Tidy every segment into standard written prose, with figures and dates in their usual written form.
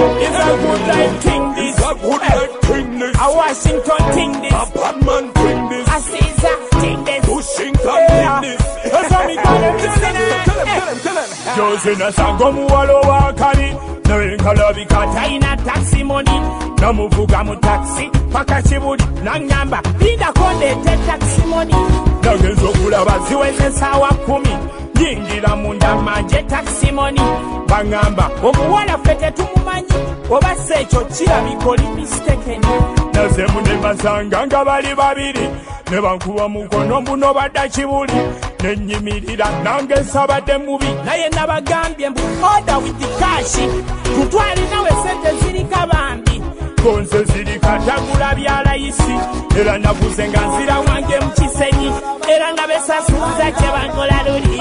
It's a good life thing this. It's a good life thing this. A Washington thing this. A Batman thing this. A Caesar thing this. Washington thing this. That's what me call them. Tell him. Jose na sango muwalo wakani. No inkalabi kata ina taxi money. No muvuga mu taxi. Paka chibudi nangamba. Pinda konde te taxi money. Nagenzo kulaba ziweze sawa 10. Yingira munda manje taxi money. Bangamba omuwala fete tumumanyi. Oba secho chira bikoli mistaken. Naze mune basanga nga bali babiri. Ne bankuwa mukono mbuno badda kibuli. Nenyimirira nange sabadde mubi. Naye nabagambye mbu order with the cash. Tutwali nawe sente ziri kabambi. Konse ziri katagula byalayisi. Era navuze nga nzira wange mu kisenyi. Era nabesasuuza kye bankola luli.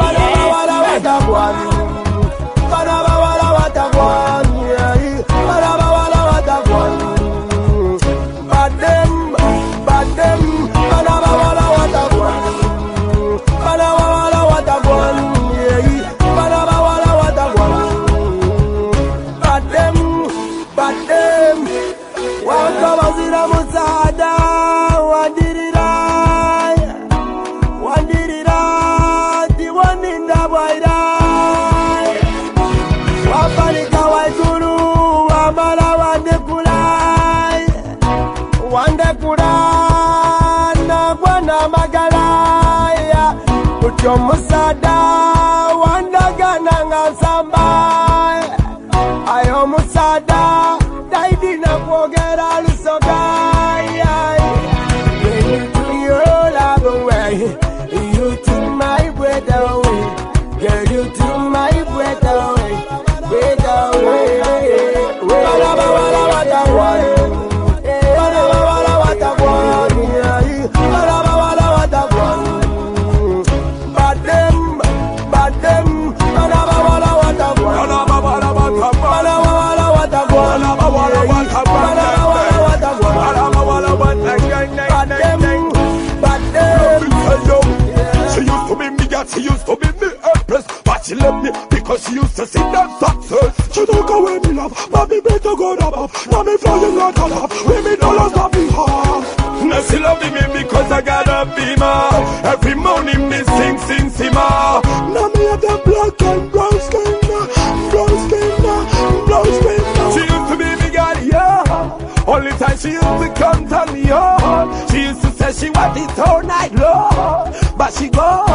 Musada wandagana ngasamba ayo musada daidi na kuogera lusoga you love away you took my breath away girl you took my breath away She used to be me empress, but she left me because she used to sing that success. She took away me love, but me better go above. Now me flying like a love, with me dollars not be hard. Now she loving me because I got a beamer. Every morning me sing simmer. Now me have the black and brown skin, brown skin. She used to be me girl, yeah. Only time she used to come to me, oh. She used to say she want it all night long. But she go.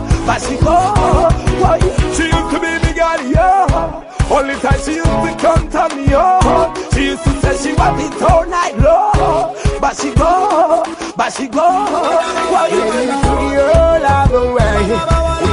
She used to be me girl, yeah. Only time she used to come to me, oh. She used to say she want it all night long. But she go. You love away.